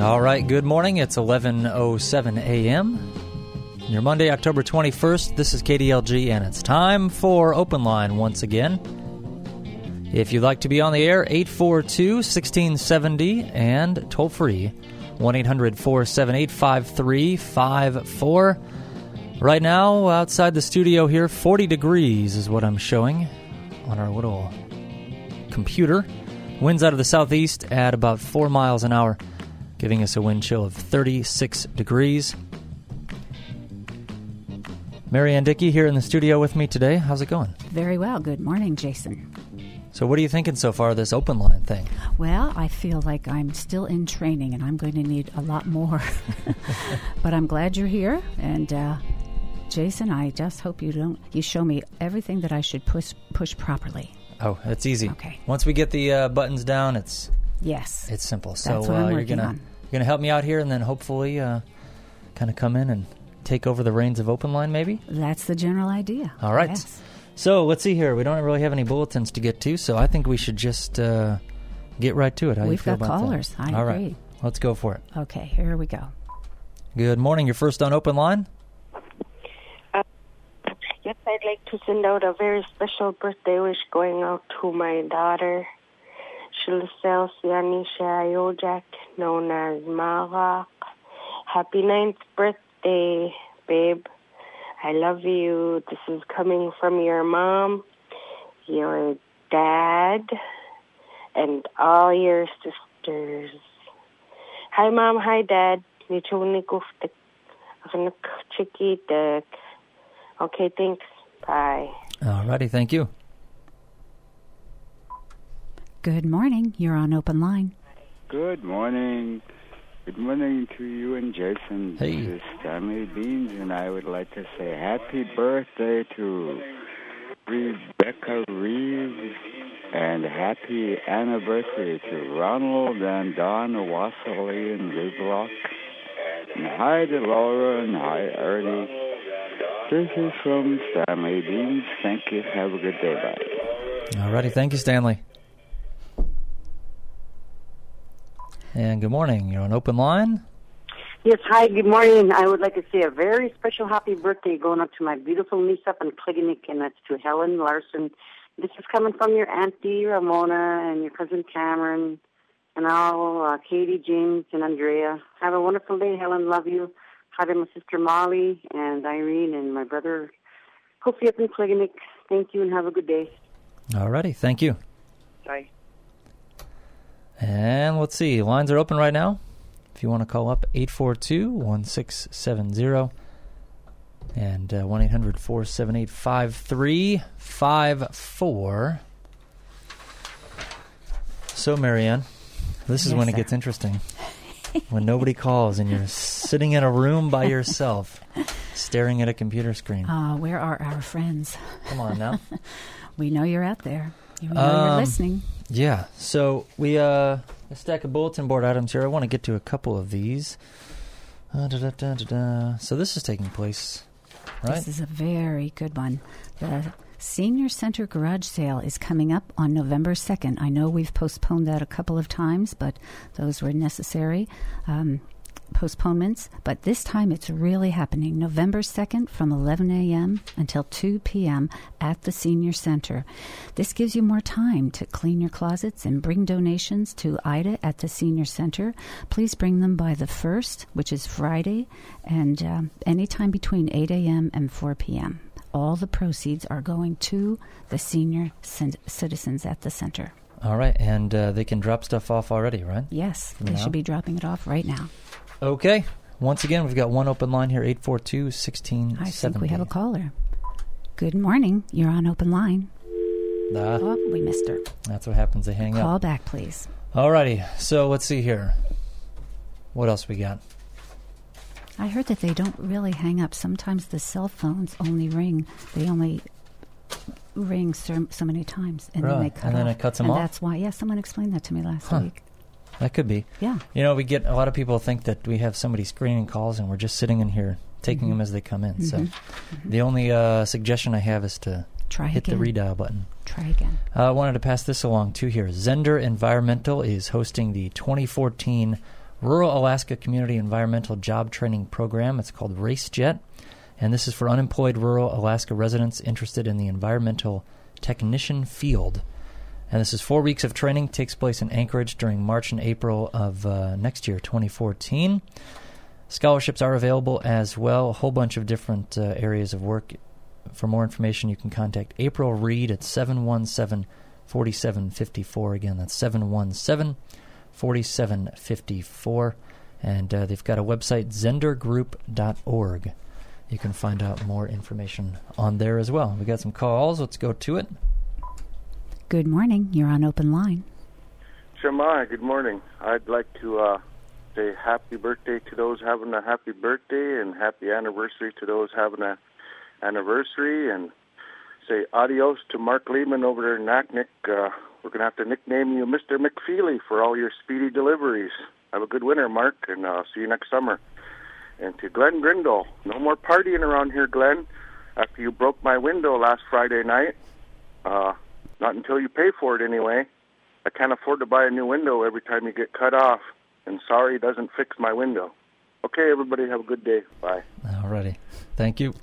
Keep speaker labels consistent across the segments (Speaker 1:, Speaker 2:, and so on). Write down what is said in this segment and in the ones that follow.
Speaker 1: All right, good morning. It's 11:07 a.m. Your Monday, October 21st. This is KDLG, and it's time for Open Line once again. If you'd like to be on the air, 842-1670, and toll-free, 1-800-478-5354. Right now, outside the studio here, 40 degrees is what I'm showing on our little computer. Winds out of the southeast at about 4 miles an hour, giving us a wind chill of 36 degrees. Marianne Dickey here in the studio with me today. How's it going?
Speaker 2: Very well. Good morning, Jason.
Speaker 1: So what are you thinking so far of this open line thing?
Speaker 2: Well, I feel like I'm still in training, and I'm going to need a lot more. But I'm glad you're here. And, Jason, I just hope you show me everything that I should push properly.
Speaker 1: Oh, that's easy.
Speaker 2: Okay.
Speaker 1: Once we get the buttons down, it's simple. So
Speaker 2: that's what I'm working on.
Speaker 1: You're gonna help me out here, and then hopefully kind of come in and take over the reins of Open Line, maybe?
Speaker 2: That's the general idea.
Speaker 1: All right.
Speaker 2: Yes.
Speaker 1: So let's see here. We don't really have any bulletins to get to, so I think we should just get right to it. How do you feel about that?
Speaker 2: We've got callers. I agree.
Speaker 1: All right. Let's go for it.
Speaker 2: Okay, here we go.
Speaker 1: Good morning. You're first on Open Line.
Speaker 3: Yes, I'd like to send out a very special birthday wish going out to my daughter, Shilasel Sianisha Ayojak, known as Mara. Happy 9th birthday, babe. I love you. This is coming from your mom, your dad, and all your sisters. Hi, Mom. Hi, Dad. Okay, thanks. Bye.
Speaker 1: All righty. Thank you.
Speaker 2: Good morning. You're on Open Line.
Speaker 4: Good morning. Good morning to you and Jason.
Speaker 1: Hey.
Speaker 4: This is Stanley Beans, and I would like to say happy birthday to Rebecca Reeves and happy anniversary to Ronald and Don Wasserly in Biblock. And hi to Laura and hi Ernie. This is from Stanley Beans. Thank you. Have a good day. Bye.
Speaker 1: All righty. Thank you, Stanley. And good morning. You're on Open Line.
Speaker 5: Yes, hi, good morning. I would like to say a very special happy birthday going up to my beautiful niece up in Kligenik, and that's to Helen Larson. This is coming from your auntie Ramona and your cousin Cameron and all Katie, James, and Andrea. Have a wonderful day, Helen. Love you. Hi to my sister Molly and Irene and my brother Kofi up in Kligenik. Thank you and have a good day.
Speaker 1: All righty. Thank you.
Speaker 5: Bye.
Speaker 1: And let's see. Lines are open right now. If you want to call up, 842-1670 and 1-800-478-5354. So, Marianne, this is when it gets interesting. When nobody calls and you're sitting in a room by yourself, staring at a computer screen.
Speaker 2: Where are our friends?
Speaker 1: Come on now.
Speaker 2: We know you're out there. You know you're listening.
Speaker 1: Yeah. So we a stack of bulletin board items here. I want to get to a couple of these. So this is taking place, right?
Speaker 2: This is a very good one. The Senior Center Garage Sale is coming up on November 2nd. I know we've postponed that a couple of times, but those were necessary postponements. But this time it's really happening. November 2nd from 11 a.m. until 2 p.m. at the Senior Center. This gives you more time to clean your closets and bring donations to Ida at the Senior Center. Please bring them by the 1st, which is Friday, and anytime between 8 a.m. and 4 p.m. All the proceeds are going to the senior citizens at the center.
Speaker 1: All right, and they can drop stuff off already, right?
Speaker 2: Yes, they should be dropping it off right now.
Speaker 1: Okay. Once again, we've got one open line here, 842-1670.
Speaker 2: I think we have a caller. Good morning. You're on Open Line. Oh, we missed her.
Speaker 1: That's what happens. They hang up.
Speaker 2: Call back, please.
Speaker 1: All righty. So let's see here. What else we got?
Speaker 2: I heard that they don't really hang up. Sometimes the cell phones only ring. They only ring so many times, and then they cut off.
Speaker 1: And then it cuts them off?
Speaker 2: And that's why, someone explained that to me last week.
Speaker 1: That could be.
Speaker 2: Yeah.
Speaker 1: You know, we get a lot of people think that we have somebody screening calls, and we're just sitting in here taking them as they come in. So the only suggestion I have is to hit the redial button.
Speaker 2: Try again.
Speaker 1: I wanted to pass this along, too, here. Zender Environmental is hosting the 2014 Rural Alaska Community Environmental Job Training Program. It's called RaceJet, and this is for unemployed rural Alaska residents interested in the environmental technician field. And this is 4 weeks of training. Takes place in Anchorage during March and April of next year, 2014. Scholarships are available as well, a whole bunch of different areas of work. For more information, you can contact April Reed at 717-4754. Again, that's 717-4754. And they've got a website, zendergroup.org. You can find out more information on there as well. We got some calls. Let's go to it.
Speaker 2: Good morning. You're on Open Line.
Speaker 6: Shemai, good morning. I'd like to say happy birthday to those having a happy birthday and happy anniversary to those having a anniversary, and say adios to Mark Lehman over there in Naknek. We're going to have to nickname you Mr. McFeely for all your speedy deliveries. Have a good winter, Mark, and see you next summer. And to Glenn Grindle, no more partying around here, Glenn, after you broke my window last Friday night. Not until you pay for it anyway. I can't afford to buy a new window every time you get cut off, and sorry doesn't fix my window. Okay, everybody, have a good day. Bye.
Speaker 1: All righty. Thank you.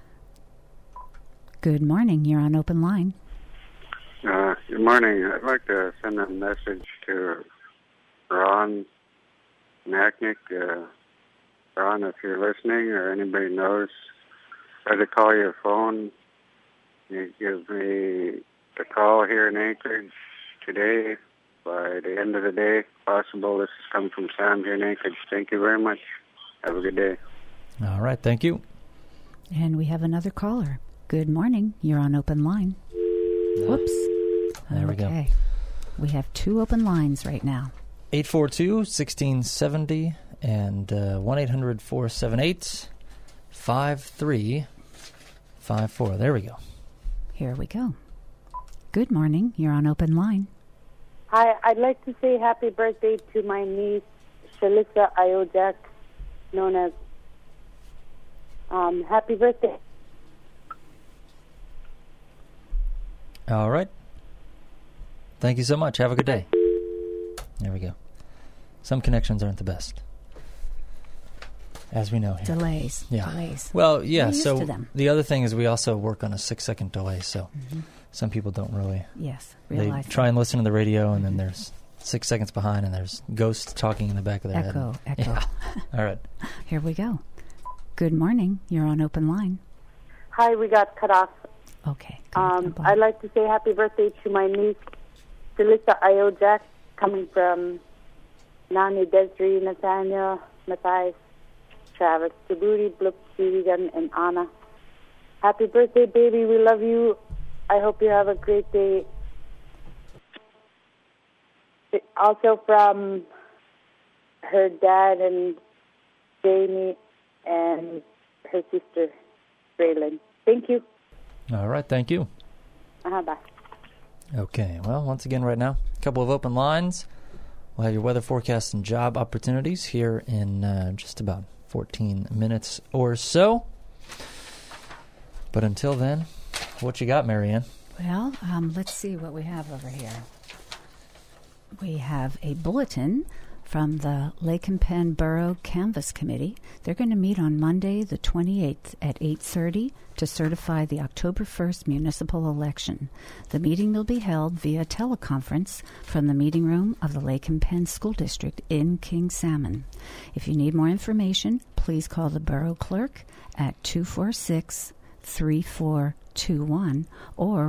Speaker 2: Good morning. You're on Open Line.
Speaker 7: Good morning. I'd like to send a message to Ron Naknek. Ron, if you're listening or anybody knows, try to call your phone. You give me a call here in Anchorage today by the end of the day, if possible. This is coming from Sam here in Anchorage. Thank you very much. Have a good day.
Speaker 1: All right. Thank you.
Speaker 2: And we have another caller. Good morning. You're on Open Line. Whoops.
Speaker 1: There we go.
Speaker 2: We have 2 open lines right now.
Speaker 1: 842-1670 and 1-800-478-5354. There we go.
Speaker 2: Here we go. Good morning. You're on Open Line.
Speaker 8: Hi. I'd like to say happy birthday to my niece, Shalissa Iojak, known as happy birthday.
Speaker 1: All right. Thank you so much. Have a good day. There we go. Some connections aren't the best, as we know here.
Speaker 2: Delays.
Speaker 1: Yeah.
Speaker 2: Delays.
Speaker 1: Well, yeah.
Speaker 2: We're used
Speaker 1: So
Speaker 2: to them.
Speaker 1: the other thing is we also work on a 6-second delay, so some people don't really.
Speaker 2: Yes.
Speaker 1: They
Speaker 2: Realize
Speaker 1: try and listen to the radio, and then there's 6 seconds behind, and there's ghosts talking in the back of their head.
Speaker 2: Echo.
Speaker 1: Yeah. All right.
Speaker 2: Here we go. Good morning. You're on Open Line.
Speaker 8: Hi. We got cut off.
Speaker 2: Okay.
Speaker 8: I'd like to say happy birthday to my niece, Shalissa Iojak, coming from Nani, Desiree, Nathaniel, Matthias, Travis, Tabuti, Bloop, Steven, and Anna. Happy birthday, baby. We love you. I hope you have a great day. Also from her dad and Jamie and her sister, Braylon. Thank you.
Speaker 1: All right. Thank you.
Speaker 8: Bye.
Speaker 1: Okay. Well, once again, right now, a couple of open lines. We'll have your weather forecast and job opportunities here in just about 14 minutes or so. But until then, what you got, Marianne?
Speaker 2: Well, let's see what we have over here. We have a bulletin from the Lake and Penn Borough Canvass Committee. They're going to meet on Monday, the 28th at 8:30 to certify the October 1st municipal election. The meeting will be held via teleconference from the meeting room of the Lake and Penn School District in King Salmon. If you need more information, please call the borough clerk at 246-3421 or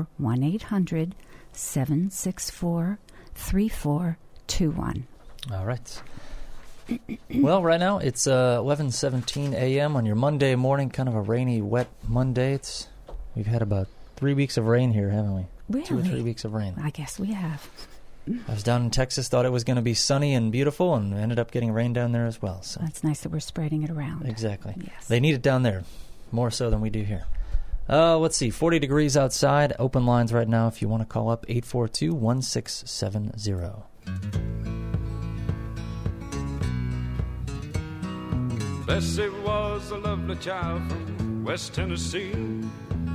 Speaker 2: 1-800-764-3421.
Speaker 1: All right. Well, right now it's 11:17 a.m. on your Monday morning, kind of a rainy, wet Monday. We've had about 3 weeks of rain here, haven't we?
Speaker 2: Really?
Speaker 1: 2 or 3 weeks of rain.
Speaker 2: I guess we have.
Speaker 1: I was down in Texas, thought it was going to be sunny and beautiful, and ended up getting rain down there as well. So
Speaker 2: That's nice that we're spreading it around.
Speaker 1: Exactly.
Speaker 2: Yes.
Speaker 1: They need it down there, more so than we do here. Let's see, 40 degrees outside. Open lines right now if you want to call up, 842-1670.
Speaker 9: Bessie was a lovely child from West Tennessee.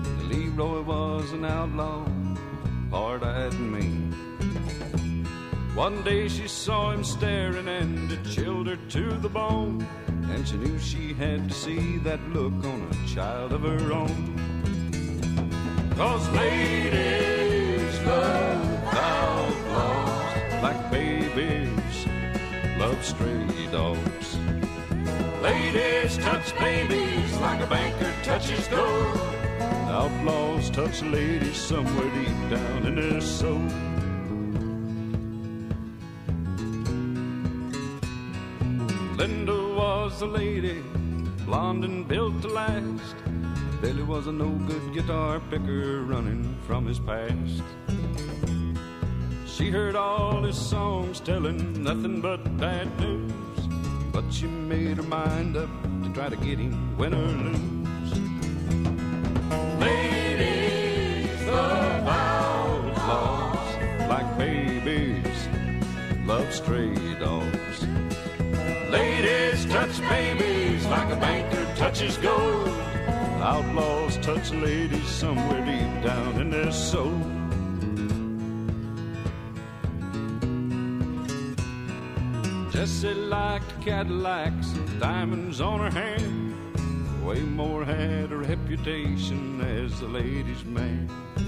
Speaker 9: Leroy was an outlaw, hard-eyed and mean. One day she saw him staring and it chilled her to the bone, and she knew she had to see that look on a child of her own. 'Cause ladies love outlaws like babies love stray dogs. Ladies touch babies like a banker touches gold. Outlaws touch ladies somewhere deep down in their soul. Linda was a lady, blonde and built to last. Billy was a no-good guitar picker running from his past. She heard all his songs telling nothing but bad news, but she made her mind up to try to get him, win or lose. Ladies love outlaws like babies love stray dogs. Ladies touch babies like a banker touches gold. Outlaws touch ladies somewhere deep down in their soul. Jessie liked Cadillacs and diamonds on her hand. Waymore had a reputation as a ladies' man.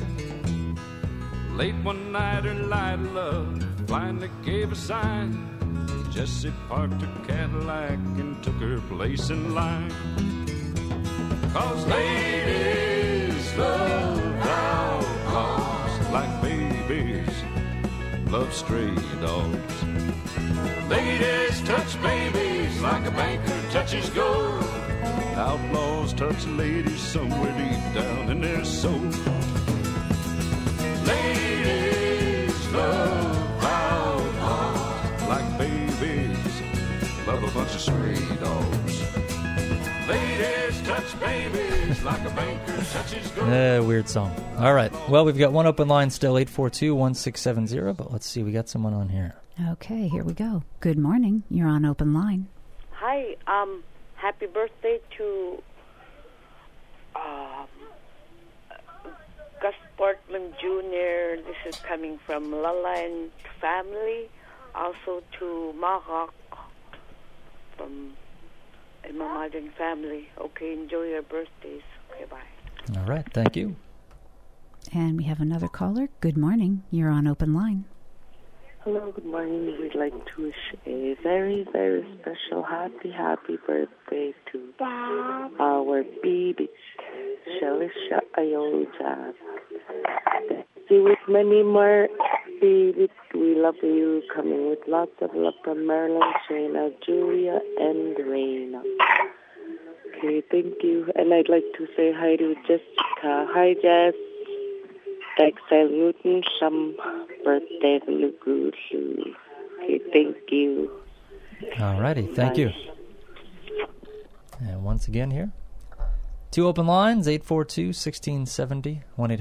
Speaker 9: Late one night her light of love finally gave a sign. Jessie parked her Cadillac and took her place in line. 'Cause ladies love outlaws like babies love stray dogs. Ladies touch babies like a banker touches gold. Outlaws touch ladies somewhere deep down in their soul. Ladies love outlaws like babies love a bunch of stray dogs. Ladies touch babies like a banker touches gold.
Speaker 1: Weird song. All right. Well, we've got one open line still, 842-1670, but let's see. We got someone on here.
Speaker 2: Okay, here we go. Good morning. You're on open line.
Speaker 10: Hi. Happy birthday to Gus Portman Jr. This is coming from Lala and family. Also to Marok from Mamadon family. Okay, enjoy your birthdays. Okay, bye.
Speaker 1: All right, thank you.
Speaker 2: And we have another caller. Good morning. You're on open line.
Speaker 3: Hello, good morning. We'd like to wish a very, very special happy birthday to our baby, Shalisha Ayojak. See, with many more babies, we love you. Coming with lots of love from Marilyn, Shayna, Julia, and Raina. Okay, thank you. And I'd like to say hi to Jessica. Hi, Jess. Exile Newton, some birthday good. Okay, thank you.
Speaker 1: All righty, thank you. And once again here, two open lines, 842-1670,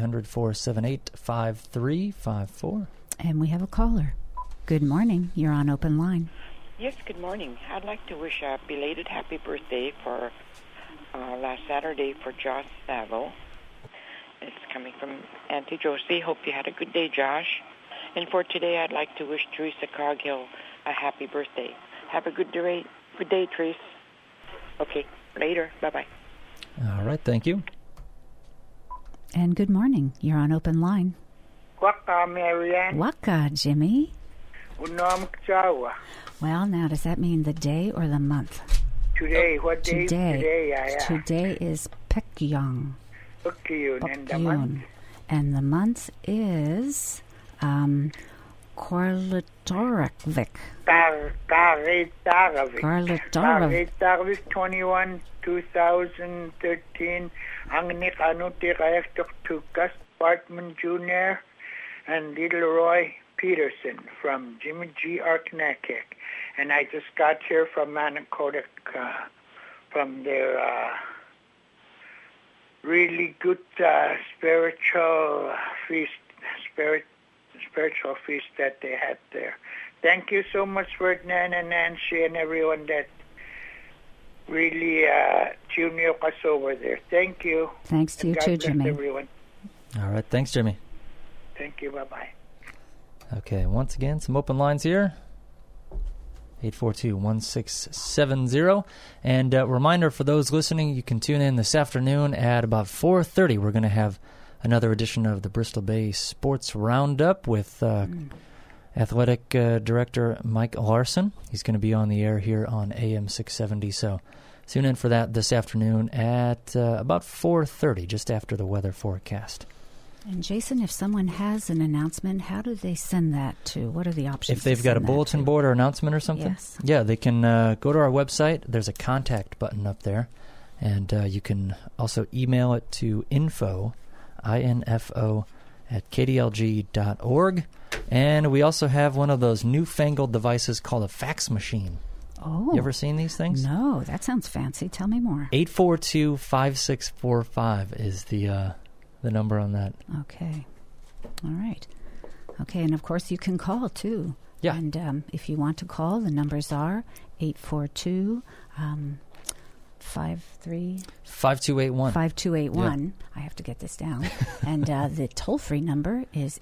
Speaker 1: 1-800-478-5354.
Speaker 2: And we have a caller. Good morning. You're on open line.
Speaker 11: Yes, good morning. I'd like to wish a belated happy birthday for last Saturday for Josh Savo. It's coming from Auntie Josie. Hope you had a good day, Josh. And for today, I'd like to wish Teresa Cargill a happy birthday. Have a good day, Teresa. Okay, later. Bye-bye.
Speaker 1: All right, thank you.
Speaker 2: And good morning. You're on open line.
Speaker 12: Waka, Marianne.
Speaker 2: Waka, Jimmy.
Speaker 12: Unam Kchawa.
Speaker 2: Well, now, does that mean the day or the month?
Speaker 12: Today. What day is today?
Speaker 2: Today is Pekyong.
Speaker 12: Pekyun. And the month?
Speaker 2: And the month is Korlatorovik.
Speaker 12: Korlatorovik 21, 2013. Ang nikanuti kayaktok to Gus Bartman Jr. and Little Roy Peterson from Jimmy G. Arknakik. And I just got here from Manakodak from their really good spiritual feast that they had there. Thank you so much, Ferdinand and Nancy and everyone that really tuned us over there. Thank you.
Speaker 2: Thanks to you too, Jimmy.
Speaker 12: Everyone.
Speaker 1: All right, thanks, Jimmy.
Speaker 12: Thank you. Bye-bye.
Speaker 1: Okay, once again, some open lines here. 842-1670. And reminder for those listening, you can tune in this afternoon at about 4:30. We're going to have another edition of the Bristol Bay Sports Roundup with Athletic Director Mike Larson. He's going to be on the air here on AM 670. So tune in for that this afternoon at about 4:30, just after the weather forecast.
Speaker 2: And Jason, if someone has an announcement, how do they send that to? What are the options?
Speaker 1: If they've got a bulletin board or announcement or something?
Speaker 2: Yes.
Speaker 1: Yeah, they can go to our website. There's a contact button up there. And you can also email it to info, I-N-F-O, at kdlg.org. And we also have one of those newfangled devices called a fax machine.
Speaker 2: Oh.
Speaker 1: You ever seen these things?
Speaker 2: No, that sounds fancy. Tell me more.
Speaker 1: 842-5645 is the number on that.
Speaker 2: Okay. All right. Okay, and of course you can call too.
Speaker 1: Yeah.
Speaker 2: And if you want to call, the numbers are 842-5281. 5281. I have to get this down. And the toll-free number is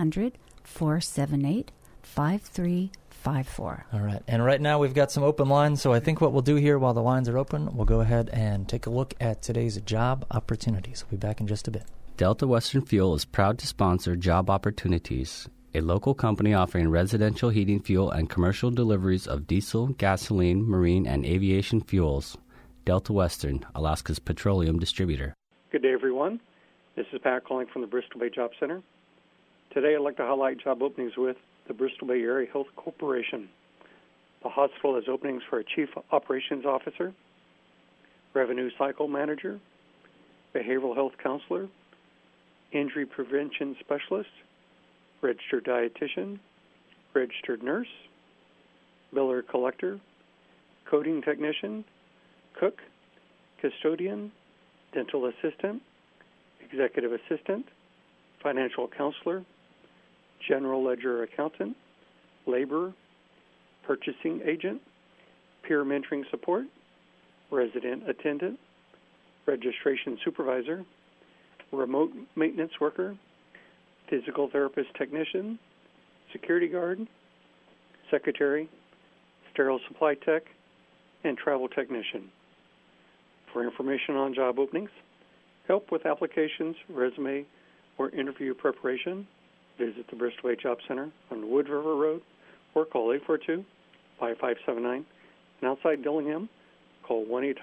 Speaker 2: 800-478-5354.
Speaker 1: All right. And right now we've got some open lines, so I think what we'll do here while the lines are open, we'll go ahead and take a look at today's job opportunities. We'll be back in just a bit.
Speaker 13: Delta Western Fuel is proud to sponsor Job Opportunities, a local company offering residential heating fuel and commercial deliveries of diesel, gasoline, marine, and aviation fuels. Delta Western, Alaska's petroleum distributor.
Speaker 14: Good day, everyone. This is Pat calling from the Bristol Bay Job Center. Today I'd like to highlight job openings with the Bristol Bay Area Health Corporation. The hospital has openings for a Chief Operations Officer, Revenue Cycle Manager, Behavioral Health Counselor, Injury Prevention Specialist, Registered Dietitian, Registered Nurse, Biller Collector, Coding Technician, Cook, Custodian, Dental Assistant, Executive Assistant, Financial Counselor, General Ledger Accountant, Laborer, Purchasing Agent, Peer Mentoring Support, Resident Attendant, Registration Supervisor, Remote Maintenance Worker, Physical Therapist Technician, Security Guard, Secretary, Sterile Supply Tech, and Travel Technician. For information on job openings, help with applications, resume, or interview preparation, visit the Bristol Bay Job Center on Wood River Road or call 842-5579. And outside Dillingham, call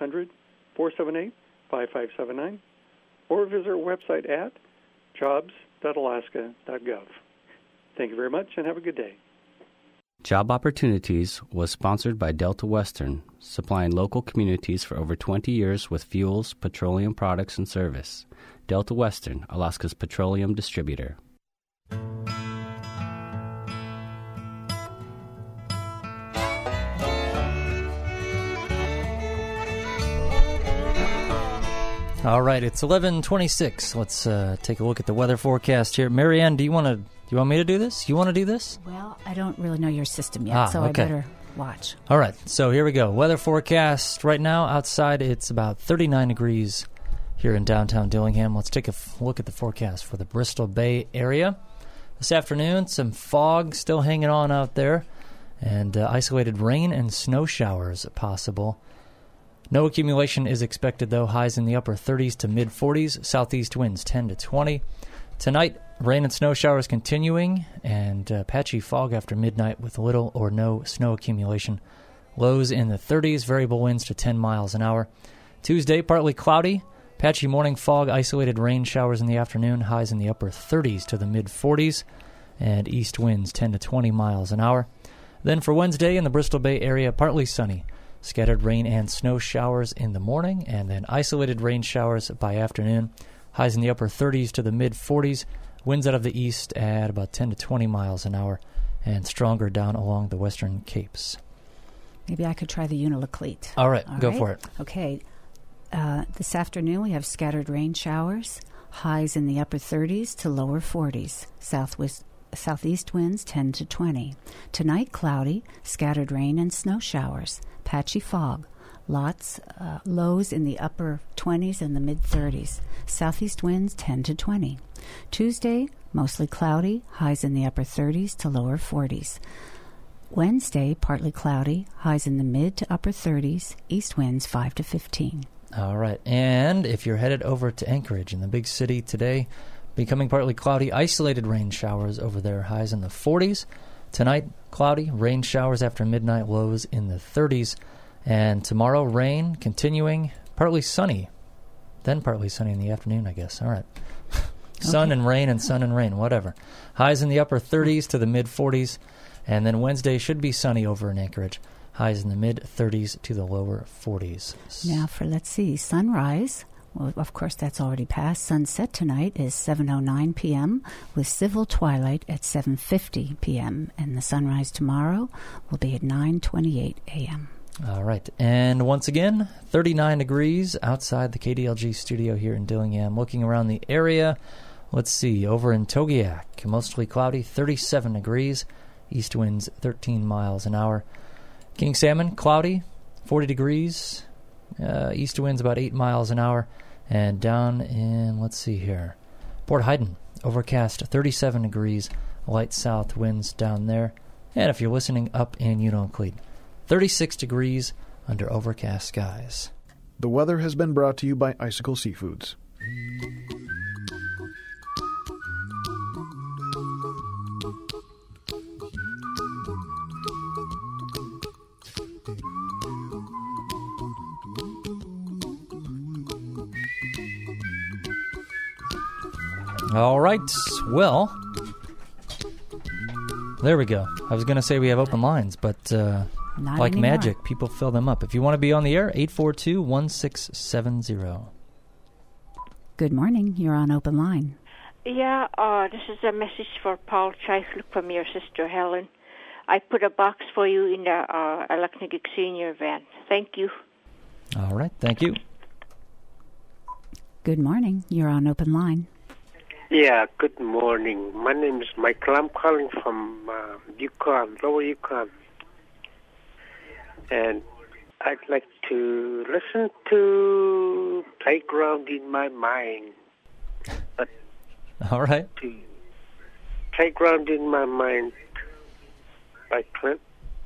Speaker 14: 1-800-478-5579 or visit our website at jobs.alaska.gov. Thank you very much and have a good day.
Speaker 13: Job Opportunities was sponsored by Delta Western, supplying local communities for over 20 years with fuels, petroleum products, and service. Delta Western, Alaska's petroleum distributor.
Speaker 1: All right, it's 11:26. Let's take a look at the weather forecast here. Marianne, do you want me to do this? You want to do this?
Speaker 2: Well, I don't really know your system yet, so
Speaker 1: okay.
Speaker 2: I better watch.
Speaker 1: All right, so here we go. Weather forecast right now outside. It's about 39 degrees here in downtown Dillingham. Let's take a look at the forecast for the Bristol Bay area. This afternoon, some fog still hanging on out there, and isolated rain and snow showers possible. No accumulation is expected, though. Highs in the upper 30s to mid-40s. Southeast winds 10 to 20. Tonight, rain and snow showers continuing, and patchy fog after midnight with little or no snow accumulation. Lows in the 30s, variable winds to 10 miles an hour. Tuesday, partly cloudy. Patchy morning fog, isolated rain showers in the afternoon. Highs in the upper 30s to the mid-40s, and east winds 10 to 20 miles an hour. Then for Wednesday in the Bristol Bay area, partly sunny. Scattered rain and snow showers in the morning, and then isolated rain showers by afternoon. Highs in the upper 30s to the mid-40s. Winds out of the east at about 10 to 20 miles an hour, and stronger down along the western capes.
Speaker 2: Maybe I could try the Unalakleet.
Speaker 1: All right, go for it.
Speaker 2: Okay. This afternoon we have scattered rain showers. Highs in the upper 30s to lower 40s. Southeast winds 10 to 20. Tonight, cloudy, scattered rain and snow showers. Patchy fog. Lows in the upper 20s and the mid-30s. Southeast winds 10 to 20. Tuesday, mostly cloudy, highs in the upper 30s to lower 40s. Wednesday, partly cloudy, highs in the mid to upper 30s, east winds 5 to 15.
Speaker 1: All right. And if you're headed over to Anchorage in the big city today, becoming partly cloudy, isolated rain showers over there, highs in the 40s. Tonight, cloudy, rain showers after midnight, lows in the 30s. And tomorrow, rain continuing, partly sunny. Then partly sunny in the afternoon, I guess. All right. Sun and rain, whatever. Highs in the upper 30s to the mid 40s. And then Wednesday should be sunny over in Anchorage. Highs in the mid 30s to the lower 40s.
Speaker 2: Now for, let's see, sunrise. Well, of course, that's already passed. Sunset tonight is 7:09 p.m. with civil twilight at 7:50 p.m. And the sunrise tomorrow will be at 9:28 a.m.
Speaker 1: All right. And once again, 39 degrees outside the KDLG studio here in Dillingham. Looking around the area, let's see, over in Togiak, mostly cloudy, 37 degrees. East winds 13 miles an hour. King Salmon, cloudy, 40 degrees. East winds about 8 miles an hour. And down in, let's see here, Port Haydn, overcast, 37 degrees. Light south winds down there. And if you're listening up in Unalakleet, 36 degrees under overcast skies.
Speaker 15: The weather has been brought to you by Icicle Seafoods.
Speaker 1: All right, well, there we go. I was going to say we have open lines, but
Speaker 2: Not
Speaker 1: like
Speaker 2: anymore.
Speaker 1: magic, people fill them up. If you want to be on the air, 842-1670.
Speaker 2: Good morning. You're on open line.
Speaker 16: Yeah, this is a message for Paul Chifluk from your sister Helen. I put a box for you in the Alaknagik Senior van. Thank you.
Speaker 1: All right, thank you.
Speaker 2: Good morning. You're on open line.
Speaker 17: Yeah, good morning. My name is Michael. I'm calling from Yukon, Lower Yukon. And I'd like to listen to Playground in My Mind. But
Speaker 1: All right.
Speaker 17: to Playground in My Mind by Clint.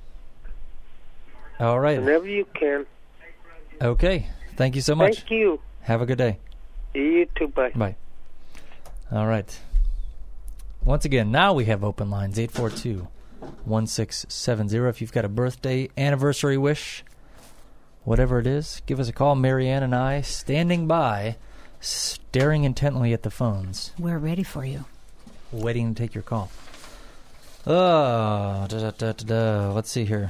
Speaker 1: All right.
Speaker 17: Whenever you can.
Speaker 1: Okay, thank you so much.
Speaker 17: Thank you.
Speaker 1: Have a good day.
Speaker 17: You too, bye.
Speaker 1: Bye. All right. Once again, now we have open lines, 842-1670. If you've got a birthday, anniversary wish, whatever it is, give us a call. Marianne and I standing by, staring intently at the phones.
Speaker 2: We're ready for you.
Speaker 1: Waiting to take your call. Let's see here.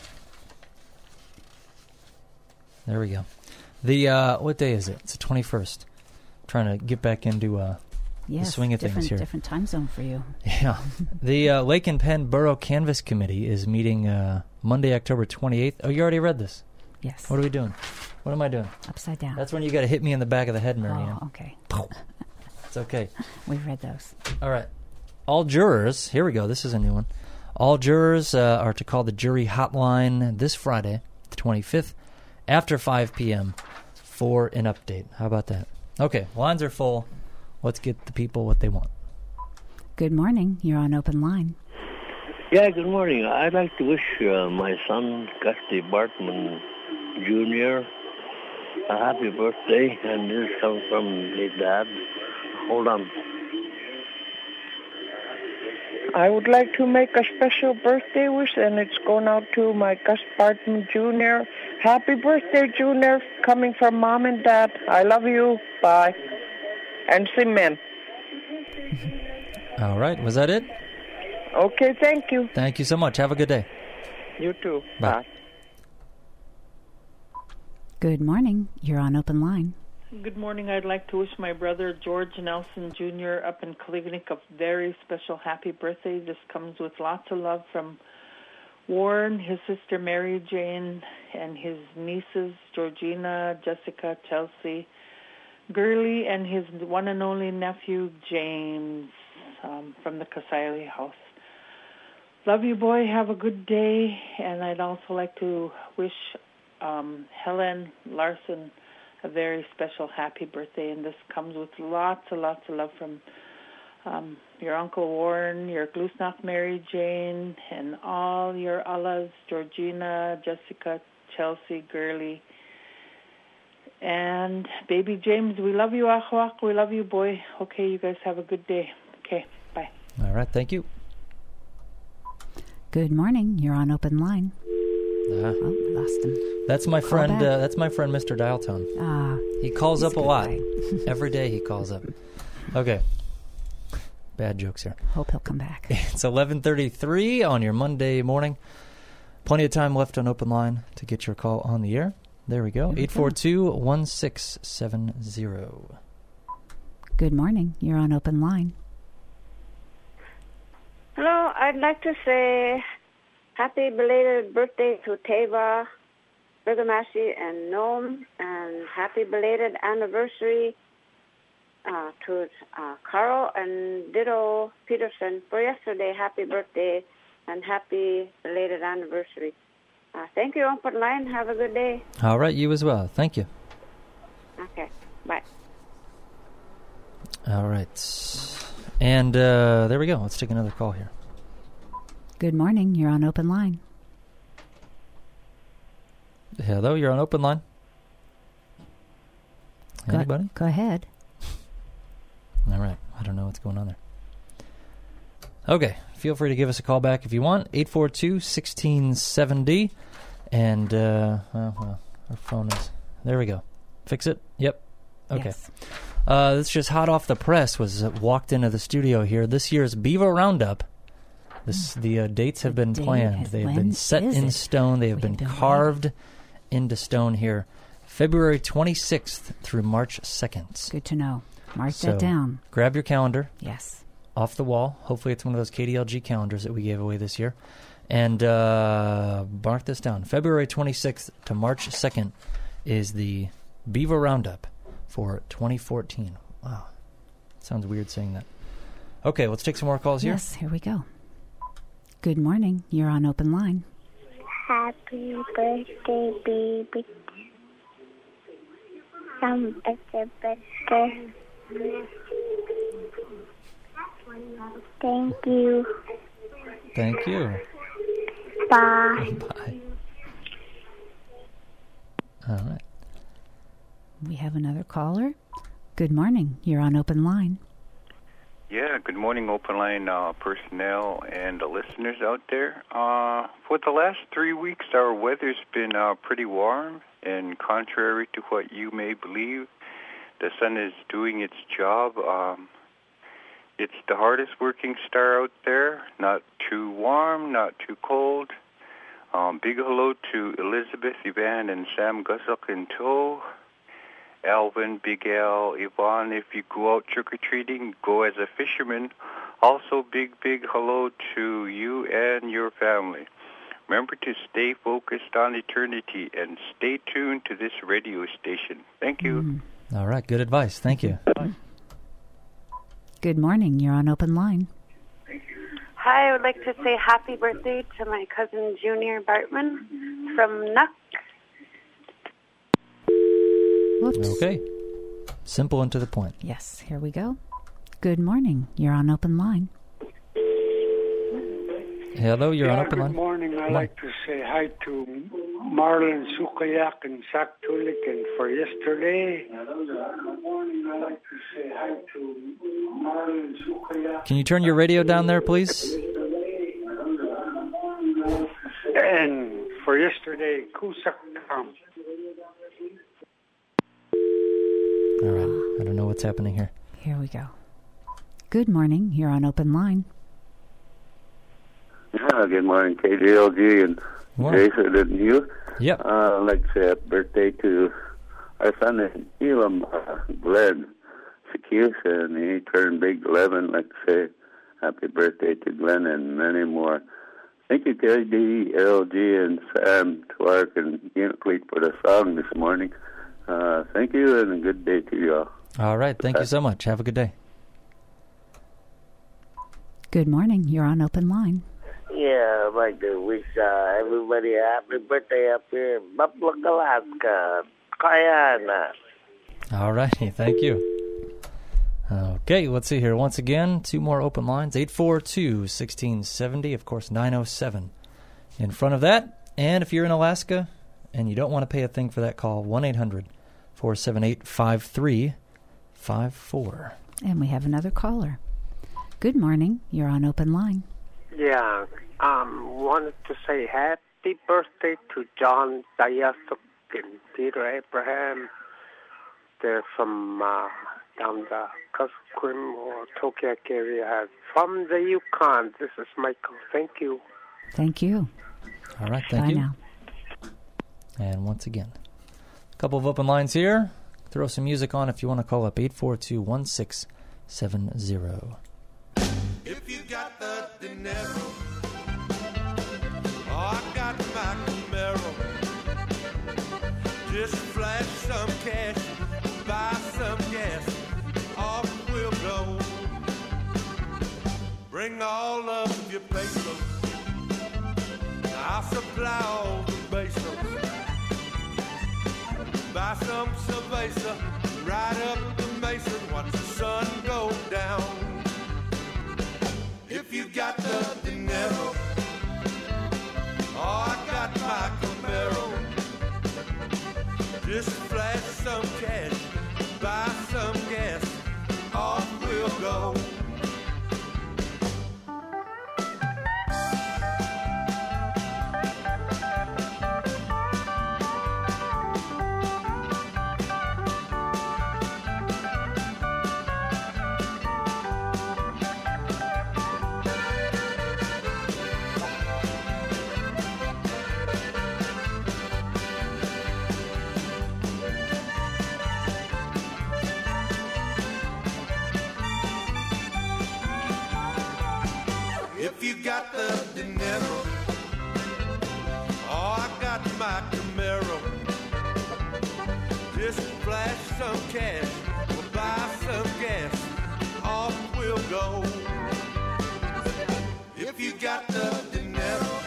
Speaker 1: There we go. What day is it? It's the 21st. Trying to get back into the swing of things here.
Speaker 2: Different time zone for you.
Speaker 1: Yeah. The Lake and Penn Borough Canvas Committee is meeting Monday, October 28th. Oh, you already read this?
Speaker 2: Yes.
Speaker 1: What are we doing? What am I doing?
Speaker 2: Upside down.
Speaker 1: That's when you got to hit me in the back of the head, Marianne.
Speaker 2: Oh, okay.
Speaker 1: It's okay.
Speaker 2: We've read those.
Speaker 1: All right. All jurors, here we go. This is a new one. All jurors are to call the jury hotline this Friday, the 25th, after 5 p.m. for an update. How about that? Okay, lines are full. Let's get the people what they want.
Speaker 2: Good morning. You're on open line.
Speaker 18: Yeah, good morning. I'd like to wish my son, Gusty Bartman Jr., a happy birthday, and this comes from his dad. Hold on.
Speaker 19: I would like to make a special birthday wish, and it's going out to my Gus Bartman Jr. Happy birthday, Junior, coming from Mom and Dad. I love you. Bye. And Simen.
Speaker 1: All right, was that it?
Speaker 19: Okay, thank you.
Speaker 1: Thank you so much. Have a good day.
Speaker 19: You too.
Speaker 1: Bye.
Speaker 2: Good morning. You're on open line.
Speaker 20: Good morning. I'd like to wish my brother George Nelson Jr. up in Kalignik a very special happy birthday. This comes with lots of love from Warren, his sister Mary Jane, and his nieces Georgina, Jessica, Chelsea, Gurley, and his one and only nephew James from the Kasaili house. Love you, boy. Have a good day. And I'd also like to wish Helen Larson a very special happy birthday, and this comes with lots of love from your Uncle Warren, your Glusnacht Mary Jane, and all your Allahs, Georgina, Jessica, Chelsea, Gurley, and baby James. We love you, Akhwak. We love you, boy. Okay, you guys have a good day. Okay, bye.
Speaker 1: All right, thank you.
Speaker 2: Good morning. You're on open line. Oh, lost him.
Speaker 1: That's my friend. That's my friend, Mr. Dialtone. He calls up a lot. Every day he calls up. Okay. Bad jokes here.
Speaker 2: Hope he'll come back.
Speaker 1: It's 11:33 on your Monday morning. Plenty of time left on open line to get your call on the air. There we go. 842-1670.
Speaker 2: Good morning. You're on open line.
Speaker 3: Hello, I'd like to say happy belated birthday to Teva, Bergamassi, and Noam, and happy belated anniversary to Carl and Ditto Peterson for yesterday. Happy birthday and happy belated anniversary. Thank you, Open Line. Have a good day.
Speaker 1: All right, you as well. Thank you.
Speaker 3: Okay, bye.
Speaker 1: All right. And there we go. Let's take another call here.
Speaker 2: Good morning. You're on open line.
Speaker 1: Hello, you're on open line. Anybody?
Speaker 2: Go ahead.
Speaker 1: All right. I don't know what's going on there. Okay. Feel free to give us a call back if you want. 842-1670. And, our phone is... There we go. Fix it? Yep. Okay.
Speaker 2: Yes.
Speaker 1: This just hot off the press was walked into the studio here. This year's Beaver Roundup. The dates have been planned. They have been set in stone. They have been carved into stone here. February 26th through March 2nd.
Speaker 2: Good to know. Mark that down.
Speaker 1: Grab your calendar.
Speaker 2: Yes.
Speaker 1: Off the wall. Hopefully it's one of those KDLG calendars that we gave away this year. And mark this down. February 26th to March 2nd is the Beaver Roundup for 2014. Wow. Sounds weird saying that. Okay, let's take some more calls here.
Speaker 2: Yes, here we go. Good morning. You're on open line.
Speaker 21: Happy birthday, baby. Birthday. Thank you.
Speaker 1: Thank you.
Speaker 21: Bye.
Speaker 1: Bye. All right.
Speaker 2: We have another caller. Good morning. You're on open line.
Speaker 22: Yeah, good morning, Open Line personnel and the listeners out there. For the last 3 weeks, our weather's been pretty warm, and contrary to what you may believe, the sun is doing its job. It's the hardest working star out there, not too warm, not too cold. Big hello to Elizabeth, Yvonne, and Sam Gussock in tow. Alvin, Big Al, Yvonne, if you go out trick-or-treating, go as a fisherman. Also, big hello to you and your family. Remember to stay focused on eternity and stay tuned to this radio station. Thank you.
Speaker 1: All right, good advice. Thank you.
Speaker 2: Good morning. You're on open line.
Speaker 3: Hi, I would like to say happy birthday to my cousin Junior Bartman from Nuck.
Speaker 2: Whoops.
Speaker 1: Okay. Simple and to the point.
Speaker 2: Yes, here we go. Good morning. You're on open line.
Speaker 1: Hello, you're on open line.
Speaker 23: Good morning. I'd like to say hi to Marlon Sukayak and Zach Tulik and for yesterday. Good morning. I'd like to say hi to Marlon Sukayak.
Speaker 1: Can you turn your radio down there, please?
Speaker 23: And for yesterday, Kusak Camp.
Speaker 1: All right. I don't know what's happening here.
Speaker 2: Here we go. Good morning. You're on open line.
Speaker 24: Good morning, KDLG and Jason and you.
Speaker 1: Yep.
Speaker 24: I'd like to say happy birthday to our son in Elam, Glenn Secuse, and he turned big 11. I'd like to say happy birthday to Glenn and many more. Thank you, KDLG and Sam Clark and Ian Cleet for the song this morning. Thank you, and a good day to you all.
Speaker 1: All right. Thank you so much. Have a good day.
Speaker 2: Good morning. You're on open line.
Speaker 25: Yeah, I'd like to wish everybody a happy birthday up here in Buffalo, Alaska. Kayana.
Speaker 1: All righty. Thank you. Okay. Okay, let's see here. Once again, 2 more open lines. 842-1670, of course, 907 in front of that. And if you're in Alaska and you don't want to pay a thing for that call, 1-800-478-5354.
Speaker 2: And we have another caller. Good morning. You're on open line.
Speaker 17: Yeah, wanted to say happy birthday to John Dayasuk and Peter Abraham. They're from down the Kuskokwim or Tokiak area. From the Yukon, this is Michael. Thank you.
Speaker 2: Thank you.
Speaker 1: All right, thank you.
Speaker 2: Bye now.
Speaker 1: And once again, a couple of open lines here. Throw some music on if you want to call up 842-1670.
Speaker 9: If you got the dinero, oh, I got my Camaro. Just flash some cash, buy some gas, off we'll go. Bring all of your pesos, I'll supply all the pesos. Buy some cerveza, ride up the mesa, watch the sun go down. If you got the dinero, oh, I got my Camaro. Just flash some cash, buy some gas, off we'll go. If you got the dinero, oh, I got my Camaro. Just flash some cash, we'll buy some gas, off we'll go. If you got the dinero,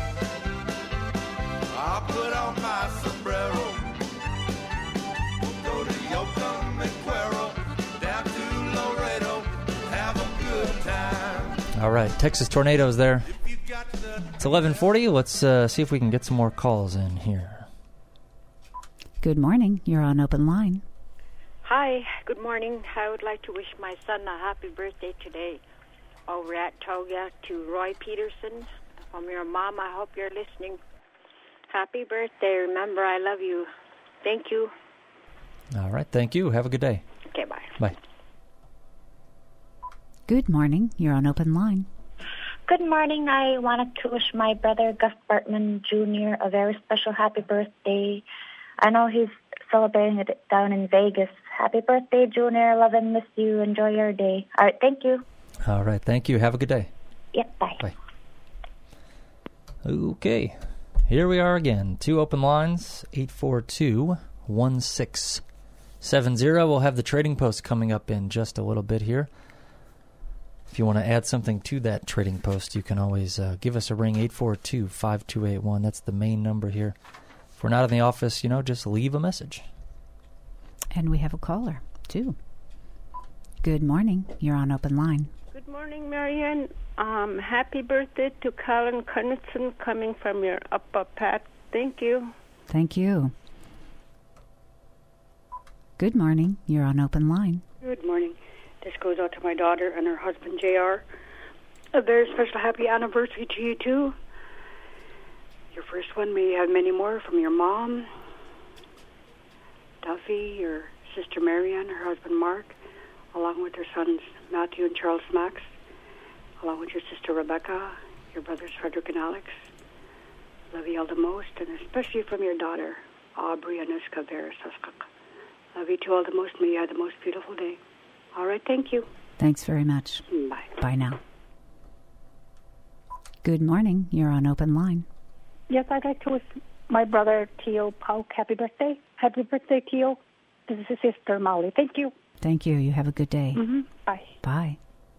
Speaker 9: I'll put on my sombrero. We'll go to Yokomaquero, down to Laredo, have a good time.
Speaker 1: All right, Texas Tornadoes there. It's 11:40. Let's see if we can get some more calls in here.
Speaker 2: Good morning. You're on open line.
Speaker 4: Hi, good morning. I would like to wish my son a happy birthday today over at Toga to Roy Peterson. From your mom, I hope you're listening. Happy birthday. Remember, I love you. Thank you.
Speaker 1: All right, thank you. Have a good day.
Speaker 4: Okay, bye.
Speaker 1: Bye.
Speaker 2: Good morning. You're on open line.
Speaker 5: Good morning. I wanted to wish my brother Gus Bartman Jr. a very special happy birthday. I know he's celebrating it down in Vegas. Happy birthday, Junior. Love and miss you. Enjoy your day. All right, thank you.
Speaker 1: All right, thank you. Have a good day.
Speaker 5: Yep, bye.
Speaker 1: Bye. Okay, here we are again. 2 open lines, 842-1670. We'll have the trading post coming up in just a little bit here. If you want to add something to that trading post, you can always give us a ring, 842-5281. That's the main number here. If we're not in the office, just leave a message.
Speaker 2: And we have a caller, too. Good morning. You're on open line.
Speaker 3: Good morning, Marianne. Happy birthday to Colin Knudsen coming from your Upper Pat. Thank you.
Speaker 2: Thank you. Good morning. You're on open line.
Speaker 6: Good morning. This goes out to my daughter and her husband, JR. A very special happy anniversary to you, too. Your first one, may you have many more, from your mom, Duffy, your sister Marianne, her husband Mark, along with her sons Matthew and Charles Max, along with your sister Rebecca, your brothers Frederick and Alex. Love you all the most, and especially from your daughter, Aubrey Anuska Verasaskak. Love you two all the most. May you have the most beautiful day. All right, thank you.
Speaker 2: Thanks very much.
Speaker 6: Bye.
Speaker 2: Bye now. Good morning. You're on open line.
Speaker 7: Yes, I'd like to wish my brother, Tio Pauk, happy birthday. Happy birthday, Tio. This is his sister, Molly. Thank you.
Speaker 2: Thank you. You have a good day.
Speaker 7: Mm-hmm. Bye.
Speaker 2: Bye.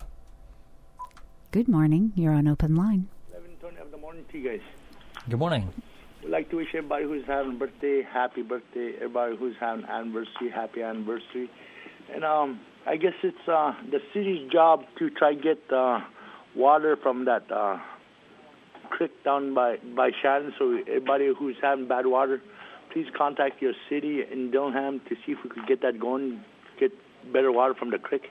Speaker 2: Good morning. You're on open line.
Speaker 8: 11:20 of the morning to you guys.
Speaker 1: Good morning.
Speaker 8: We'd like to wish everybody who's having a birthday, happy birthday. Everybody who's having an anniversary, happy anniversary. And I guess it's the city's job to try to get water from that creek down by Shannon. So everybody who's having bad water, please contact your city in Dillingham to see if we could get that going, get better water from the creek.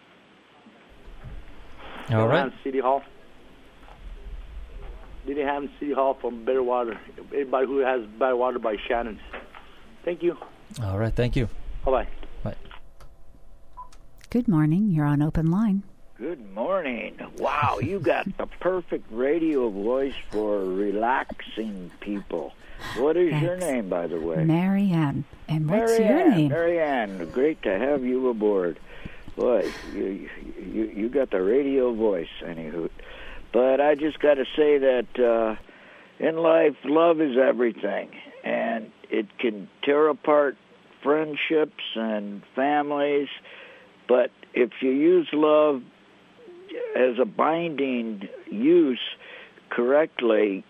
Speaker 1: All right.
Speaker 8: City Hall. Dillingham City Hall for better water. Everybody who has bad water by Shannon's. Thank you.
Speaker 1: All right, thank you.
Speaker 8: Bye-bye.
Speaker 1: Bye.
Speaker 2: Good morning. You're on Open Line.
Speaker 10: Good morning. Wow, you got the perfect radio voice for relaxing people. What is your name, by the way?
Speaker 2: Marianne. And what's your name?
Speaker 10: Marianne, great to have you aboard. Boy, you got the radio voice, anywho. But I just got to say that in life, love is everything. And it can tear apart friendships and families. But if you use love as a binding used correctly,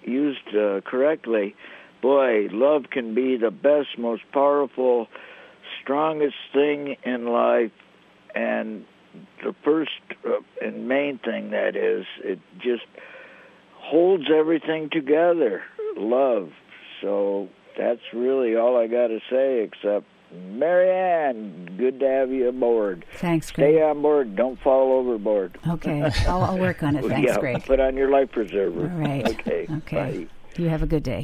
Speaker 10: boy, love can be the best, most powerful, strongest thing in life. And the first and main thing, that is, it just holds everything together, love. So that's really all I got to say, except, Marianne, good to have you aboard.
Speaker 2: Thanks, Greg.
Speaker 10: Stay on board. Don't fall overboard.
Speaker 2: Okay. I'll work on it. Thanks, Greg.
Speaker 10: Put on your life preserver.
Speaker 2: All right.
Speaker 10: Okay. Bye.
Speaker 2: You have a good day.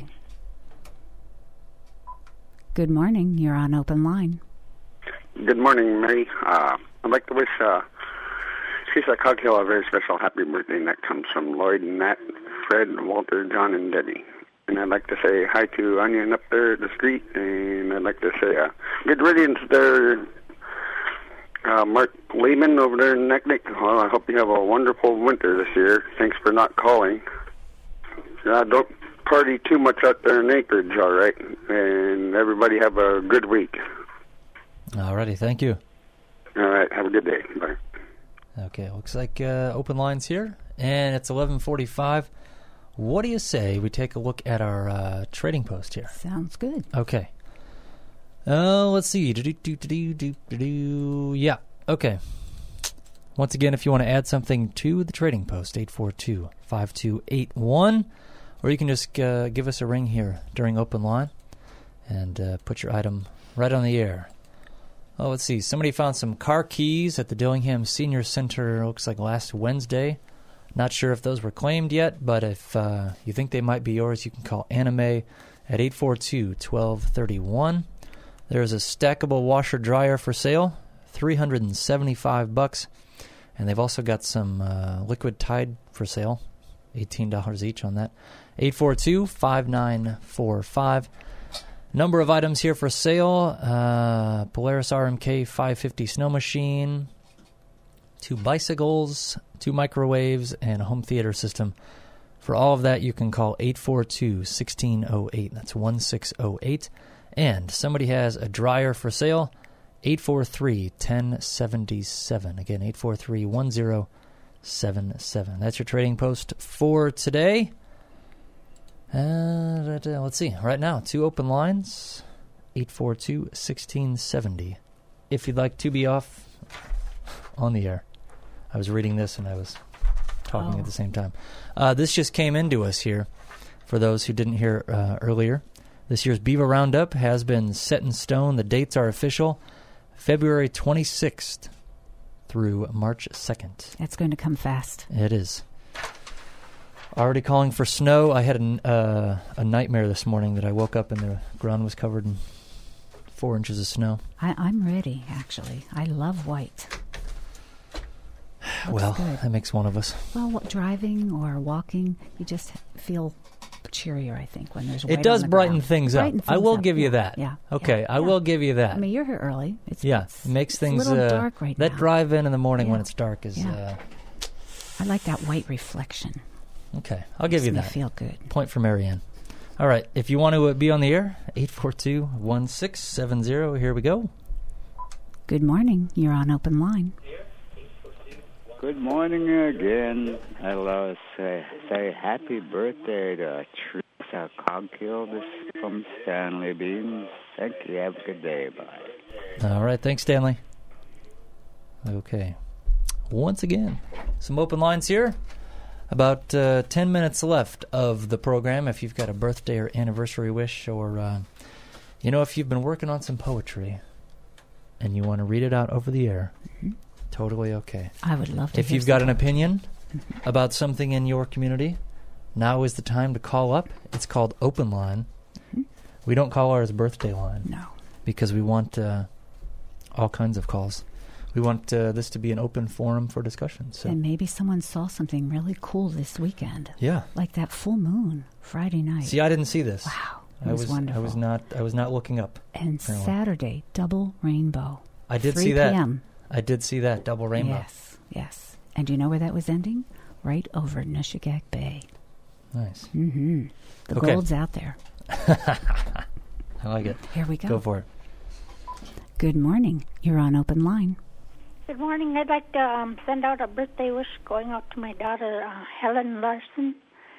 Speaker 2: Good morning. You're on Open Line.
Speaker 11: Good morning, Mary. I'd like to wish Cesar Coghill a very special happy birthday, and that comes from Lloyd and Nat, Fred, Walter, John, and Debbie. And I'd like to say hi to Onion up there at the street, and I'd like to say good riddance there, Mark Lehman over there in Necknick. Well, I hope you have a wonderful winter this year. Thanks for not calling. Don't party too much out there in Anchorage, all right? And everybody have a good week.
Speaker 1: All righty, thank you.
Speaker 11: All right, have a good day. Bye.
Speaker 1: Okay, looks like open lines here, and it's 11:45. What do you say we take a look at our trading post here?
Speaker 2: Sounds good.
Speaker 1: Okay. Let's see. Yeah, okay. Once again, if you want to add something to the trading post, 842-5281, or you can just give us a ring here during open line and put your item right on the air. Oh, let's see. Somebody found some car keys at the Dillingham Senior Center, looks like last Wednesday. Not sure if those were claimed yet, but if you think they might be yours, you can call Anime at 842-1231. There's a stackable washer-dryer for sale, $375, and they've also got some liquid Tide for sale, $18 each on that. 842-5945. Number of items here for sale, Polaris RMK 550 snow machine, 2 bicycles, 2 microwaves, and a home theater system. For all of that, you can call 842-1608. That's 1608. And somebody has a dryer for sale, 843-1077. Again, 843-1077. That's your trading post for today. Let's see. Right now, 2 open lines, 842-1670. If you'd like to be off on the air. I was reading this and I was talking at the same time. This just came into us here for those who didn't hear earlier. This year's Beaver Roundup has been set in stone. The dates are official, February 26th through March 2nd.
Speaker 2: It's going to come fast.
Speaker 1: It is. Already calling for snow. I had a nightmare this morning that I woke up and the ground was covered in 4 inches of snow.
Speaker 2: I'm ready, actually. I love white.
Speaker 1: Well, that makes one of us.
Speaker 2: Well, driving or walking, you just feel cheerier, I think, when there's white.
Speaker 1: It does
Speaker 2: on the
Speaker 1: brighten
Speaker 2: ground.
Speaker 1: things up. I will give you that.
Speaker 2: Yeah.
Speaker 1: Okay, I will give you that.
Speaker 2: I mean, you're here early.
Speaker 1: It makes things
Speaker 2: a little dark right
Speaker 1: that
Speaker 2: now.
Speaker 1: drive in the morning when it's dark is.
Speaker 2: I like that white reflection.
Speaker 1: Okay, I'll give you
Speaker 2: Makes
Speaker 1: that.
Speaker 2: me feel good.
Speaker 1: Point for Marianne. All right, if you want to be on the air, 842-1670. Here we go.
Speaker 2: Good morning. You're on Open Line.
Speaker 12: Good morning again. Hello. Say happy birthday to Teresa Coghill. This is from Stanley Beans. Thank you. Have a good day. Bye.
Speaker 1: All right, thanks, Stanley. Okay. Once again, some open lines here. About 10 minutes left of the program. If you've got a birthday or anniversary wish, or, if you've been working on some poetry and you want to read it out over the air, totally okay.
Speaker 2: I would love to
Speaker 1: If you've got an opinion about something in your community, now is the time to call up. It's called Open Line. We don't call ours Birthday Line.
Speaker 2: No.
Speaker 1: Because we want all kinds of calls. We want this to be an open forum for discussion. So.
Speaker 2: And maybe someone saw something really cool this weekend.
Speaker 1: Yeah.
Speaker 2: Like that full moon Friday night.
Speaker 1: See, I didn't see this.
Speaker 2: Wow. It was wonderful.
Speaker 1: I was not looking up.
Speaker 2: And Saturday, double rainbow.
Speaker 1: I did
Speaker 2: 3
Speaker 1: see that.
Speaker 2: p.m.
Speaker 1: I did see that, double rainbow.
Speaker 2: Yes. And do you know where that was ending? Right over Nushagak Bay.
Speaker 1: Nice.
Speaker 2: The
Speaker 1: Okay.
Speaker 2: gold's out there.
Speaker 1: I like it.
Speaker 2: Here we go.
Speaker 1: Go for it.
Speaker 2: Good morning. You're on Open Line.
Speaker 7: Good morning. I'd like to send out a birthday wish going out to my daughter, Helen Larson.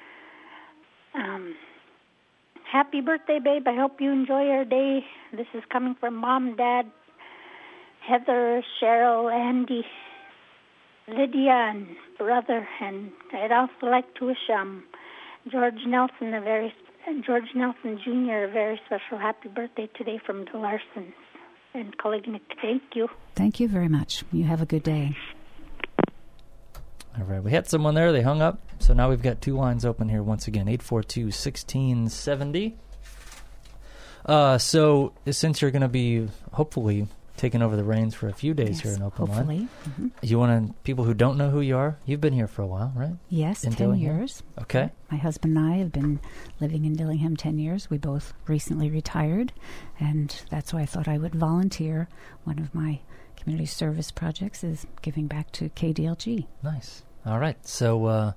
Speaker 7: Happy birthday, babe. I hope you enjoy your day. This is coming from Mom, Dad, Heather, Cheryl, Andy, Lydia, and brother. And I'd also like to wish George Nelson Jr. a very special happy birthday today from the Larsons and Colignic. Thank you.
Speaker 2: Thank you very much. You have a good day.
Speaker 1: All right. We had someone there. They hung up. So now we've got 2 lines open here once again. 842-1670. So since you're going to be hopefully taking over the reins for a few days here in Open Line, you want people who don't know who you are, you've been here for a while, right?
Speaker 2: Yes,
Speaker 1: in
Speaker 2: 10
Speaker 1: Dillingham?
Speaker 2: years.
Speaker 1: Okay.
Speaker 2: My husband and I have been living in Dillingham 10 years. We both recently retired, and that's why I thought I would volunteer. One of my community service projects is giving back to KDLG.
Speaker 1: Nice. All right. So,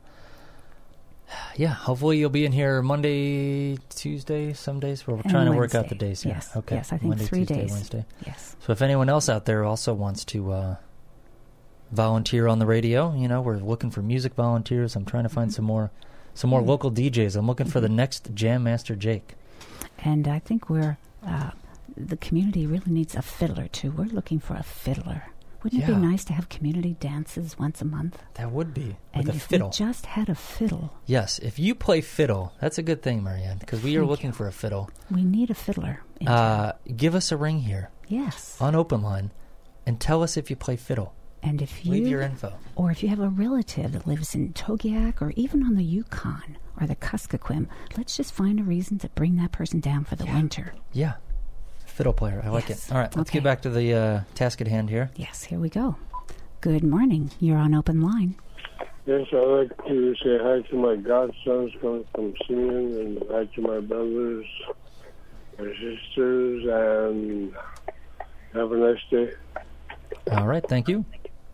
Speaker 1: hopefully you'll be in here Monday, Tuesday, some days. We're trying to work out the days here.
Speaker 2: Yes.
Speaker 1: Okay.
Speaker 2: Yes, I think
Speaker 1: Monday,
Speaker 2: 3
Speaker 1: Tuesday,
Speaker 2: days.
Speaker 1: Wednesday.
Speaker 2: Yes.
Speaker 1: So if anyone else out there also wants to volunteer on the radio, we're looking for music volunteers. I'm trying to find some more local DJs. I'm looking for the next Jam Master Jake.
Speaker 2: And I think the community really needs a fiddler, too. We're looking for a fiddler. Wouldn't it be nice to have community dances once a month?
Speaker 1: That would be.
Speaker 2: And
Speaker 1: with a
Speaker 2: if
Speaker 1: fiddle.
Speaker 2: we just had a fiddle.
Speaker 1: Yes, if you play fiddle, that's a good thing, Marianne, because we are looking for a fiddle.
Speaker 2: We need a fiddler.
Speaker 1: Give us a ring here.
Speaker 2: Yes.
Speaker 1: On Open Line, and tell us if you play fiddle.
Speaker 2: And if you
Speaker 1: leave your info,
Speaker 2: or if you have a relative that lives in Togiak or even on the Yukon or the Kuskokwim, let's just find a reason to bring that person down for the winter.
Speaker 1: Yeah. Fiddle player. I like it. All right, let's get back to the task at hand here.
Speaker 2: Yes, here we go. Good morning. You're on Open Line.
Speaker 13: Yes, I'd like to say hi to my godsons coming from Simeon, and hi to my brothers, my sisters, and have a nice day.
Speaker 1: All right, thank you.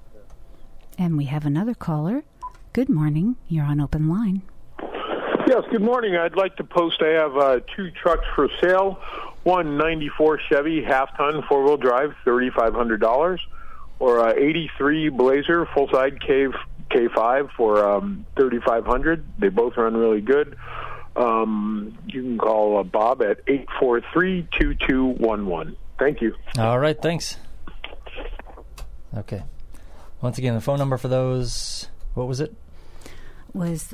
Speaker 2: And we have another caller. Good morning. You're on Open Line.
Speaker 14: Yes, good morning. I'd like to post, I have 2 trucks for sale. One 94 Chevy half-ton four-wheel drive, $3,500, or 83 Blazer full-side K5 for $3,500. They both run really good. You can call Bob at 843-2211. Thank you.
Speaker 1: All right, thanks. Okay. Once again, the phone number for those, what was it?
Speaker 2: Was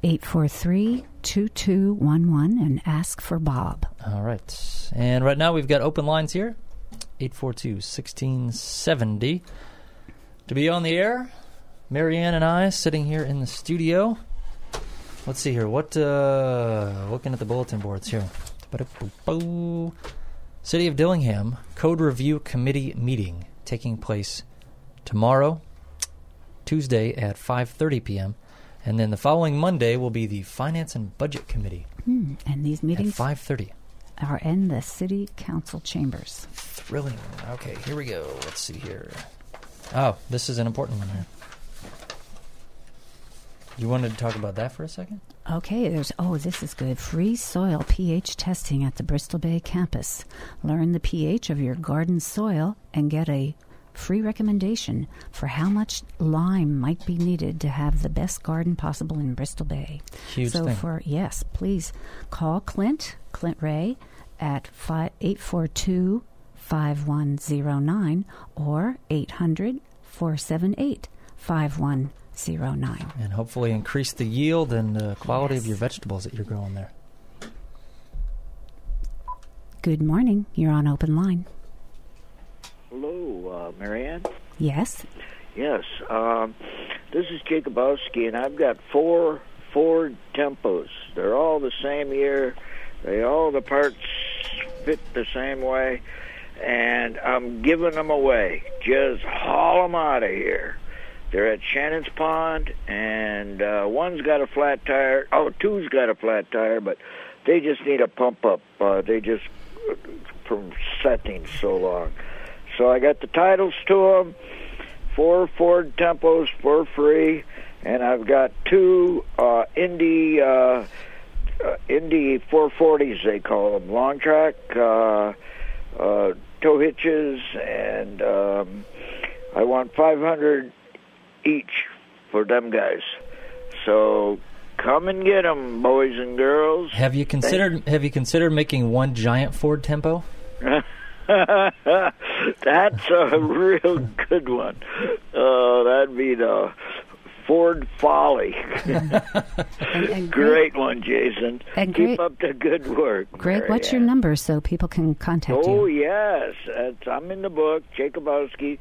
Speaker 2: 843-2211 and ask for Bob.
Speaker 1: All right. And right now we've got open lines here. 842-1670. To be on the air, Marianne and I sitting here in the studio. Let's see here. Looking at the bulletin boards here. City of Dillingham Code Review Committee meeting taking place tomorrow, Tuesday at 5:30 p.m. And then the following Monday will be the Finance and Budget Committee.
Speaker 2: And these meetings
Speaker 1: at 5:30
Speaker 2: are in the City Council chambers.
Speaker 1: Thrilling. Okay, here we go. Let's see here. Oh, this is an important one here. You wanted to talk about that for a second?
Speaker 2: Okay, this is good. Free soil pH testing at the Bristol Bay campus. Learn the pH of your garden soil and get a free recommendation for how much lime might be needed to have the best garden possible in Bristol Bay.
Speaker 1: Huge thing.
Speaker 2: Please call Clint Ray at 842-5109 or 478-5109.
Speaker 1: And hopefully increase the yield and quality of your vegetables that you're growing there.
Speaker 2: Good morning. You're on Open Line.
Speaker 10: Hello, Marianne?
Speaker 2: Yes?
Speaker 10: Yes. This is Jacobowski, and I've got 4 Ford Tempos. They're all the same year. All the parts fit the same way, and I'm giving them away. Just haul them out of here. They're at Shannon's Pond, and one's got a flat tire. Oh, two's got a flat tire, but they just need a pump up. They just from setting so long. So I got the titles to them. 4 Ford Tempos for free, and I've got 2 Indy 440s, they call them, long track tow hitches, and I want 500 each for them guys. So come and get them, boys and girls.
Speaker 1: Have you considered making one giant Ford Tempo?
Speaker 10: That's a real good one. That'd be the Ford Folly.
Speaker 2: and
Speaker 10: Great one, Jason.
Speaker 2: And
Speaker 10: Keep up the good work.
Speaker 2: Greg, what's your number so people can contact you?
Speaker 10: Oh, yes. I'm in the book, Jacobowski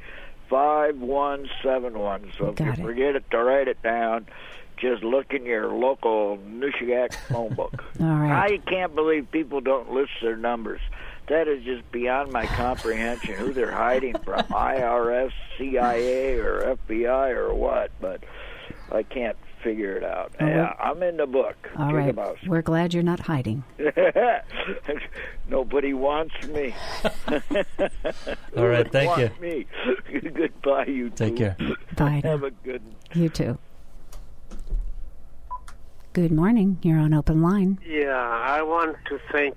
Speaker 10: 5171. So if you forget it to write it down, just look in your local Nushiak phone book.
Speaker 2: All right.
Speaker 10: I can't believe people don't list their numbers. That is just beyond my comprehension, who they're hiding from, IRS, CIA, or FBI, or what, but I can't figure it out. Yeah, I'm in the book.
Speaker 2: All right. We're glad you're not hiding.
Speaker 10: Nobody wants me.
Speaker 1: All right, thank you.
Speaker 10: Me. Goodbye, you two.
Speaker 1: Take care.
Speaker 2: Bye.
Speaker 10: Have a good one.
Speaker 2: You too. Good morning. You're on Open Line.
Speaker 17: Yeah, I want to thank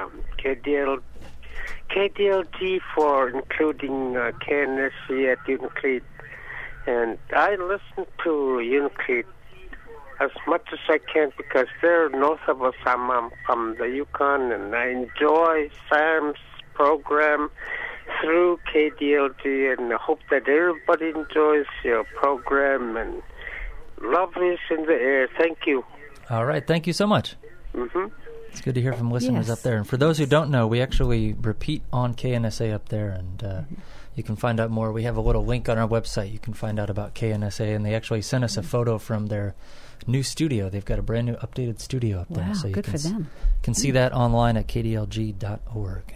Speaker 17: KDLG for including KNSC at Uniclete. And I listen to Uniclete as much as I can because they're north of us. I'm from the Yukon, and I enjoy Sam's program through KDLG, and I hope that everybody enjoys your program, and love is in the air. Thank you.
Speaker 1: All right, thank you so much.
Speaker 17: Mm-hmm.
Speaker 1: It's good to hear from listeners up there. And for those who don't know, we actually repeat on KNSA up there, and you can find out more. We have a little link on our website. You can find out about KNSA, and they actually sent us a photo from their new studio. They've got a brand new updated studio up there.
Speaker 2: Wow,
Speaker 1: so you
Speaker 2: good for them.
Speaker 1: Can see that online at kdlg.org.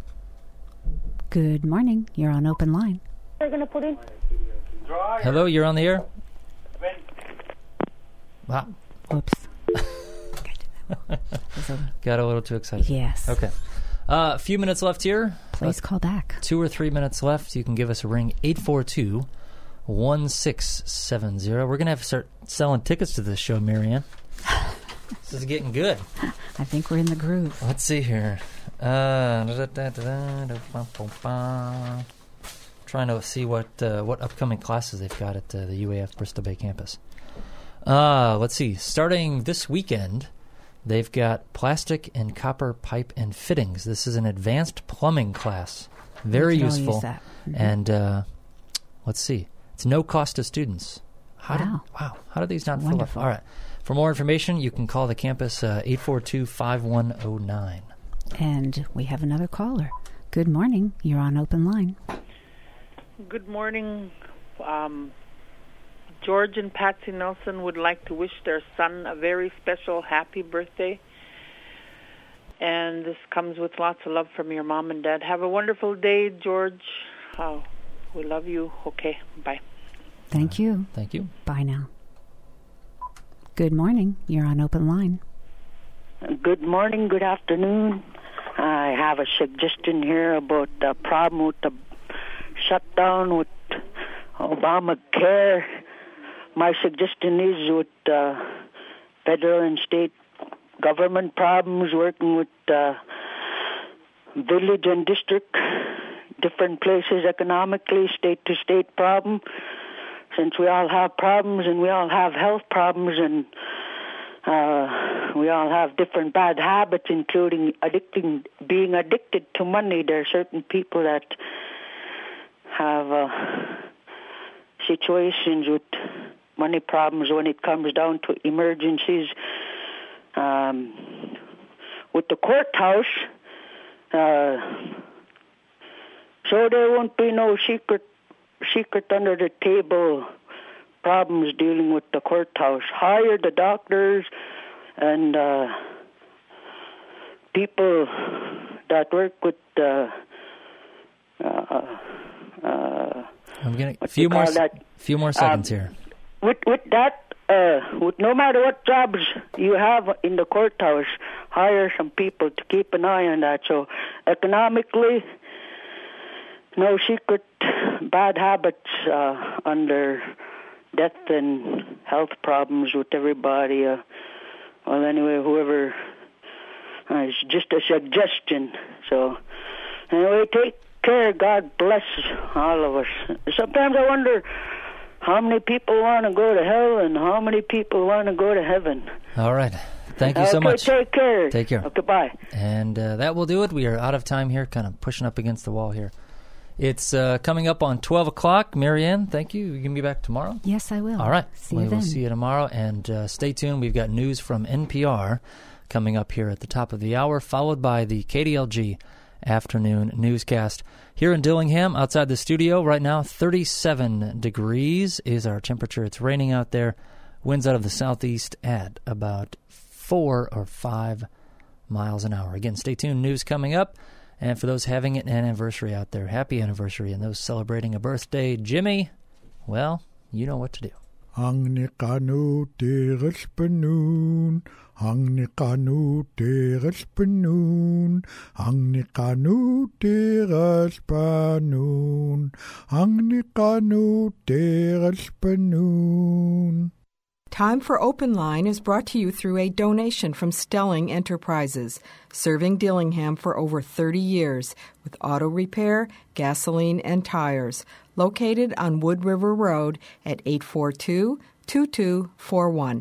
Speaker 2: Good morning. You're on Open Line.
Speaker 21: They're going to put in.
Speaker 1: Hello, you're on the air? Wow.
Speaker 2: Whoops.
Speaker 1: Got a little too excited.
Speaker 2: Yes.
Speaker 1: Okay. A few minutes left here.
Speaker 2: Please call back. 2
Speaker 1: or 3 minutes left. You can give us a ring, 842-1670. We're going to have to start selling tickets to this show, Marianne. This is getting good.
Speaker 2: I think we're in the groove.
Speaker 1: Let's see here. Trying to see what upcoming classes they've got at the UAF Bristol Bay campus. Let's see. Starting this weekend, they've got plastic and copper pipe and fittings. This is an advanced plumbing class. Very useful.
Speaker 2: Use that. Mm-hmm.
Speaker 1: And let's see. It's no cost to students.
Speaker 2: Wow.
Speaker 1: How do these not fill up?
Speaker 2: Wonderful.
Speaker 1: All right. For more information, you can call the campus 842-5109.
Speaker 2: And we have another caller. Good morning. You're on Open Line.
Speaker 15: Good morning. George and Patsy Nelson would like to wish their son a very special happy birthday. And this comes with lots of love from your mom and dad. Have a wonderful day, George. We love you. Okay, bye.
Speaker 2: Thank you.
Speaker 1: Thank you.
Speaker 2: Bye now. Good morning. You're on Open Line.
Speaker 16: Good morning, good afternoon. I have a suggestion here about the problem with the shutdown with Obamacare. My suggestion is with federal and state government problems, working with village and district, different places economically, state to state problem. Since we all have problems and we all have health problems and we all have different bad habits, including being addicted to money. There are certain people that have situations with money problems when it comes down to emergencies. With the courthouse, so there won't be no secret under the table problems dealing with the courthouse. Hire the doctors and people that work with
Speaker 1: I'm getting a few more seconds here.
Speaker 16: With that, with no matter what jobs you have in the courthouse, hire some people to keep an eye on that. So economically, no secret bad habits under death and health problems with everybody. Well, anyway, whoever, it's just a suggestion. So anyway, take care. God bless all of us. Sometimes I wonder how many people want to go to hell and how many people want to go to heaven.
Speaker 1: All right. Thank you so much.
Speaker 16: Take care.
Speaker 1: Take care.
Speaker 16: Okay, bye.
Speaker 1: And that will do it. We are out of time here, kind of pushing up against the wall here. It's coming up on 12 o'clock. Marianne, thank you. You can be back tomorrow?
Speaker 2: Yes, I will.
Speaker 1: All right.
Speaker 2: We
Speaker 1: will see you tomorrow. And stay tuned. We've got news from NPR coming up here at the top of the hour, followed by the KDLG afternoon newscast. Here in Dillingham, outside the studio, right now, 37 degrees is our temperature. It's raining out there. Winds out of the southeast at about 4 or 5 miles an hour. Again, stay tuned. News coming up. And for those having an anniversary out there, happy anniversary. And those celebrating a birthday, Jimmy, well, you know what to do.
Speaker 18: Ang nikanu teres penun, ang nikanu teres penun, ang nikanu teres penun, ang nikanu teres penun.
Speaker 19: Time for Open Line is brought to you through a donation from Stelling Enterprises, serving Dillingham for over 30 years with auto repair, gasoline, and tires. Located on Wood River Road at 842-2241.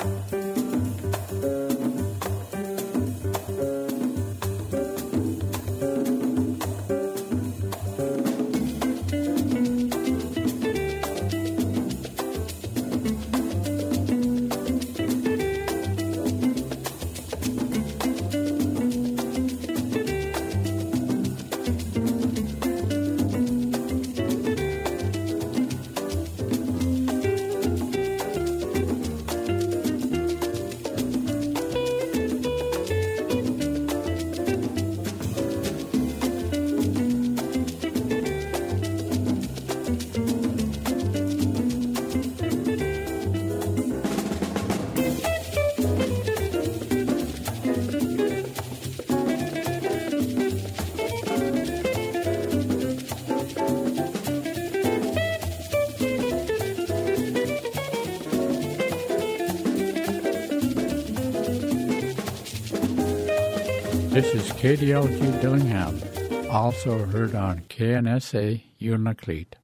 Speaker 18: This is KDLG Dillingham, also heard on KNSA Unalakleet.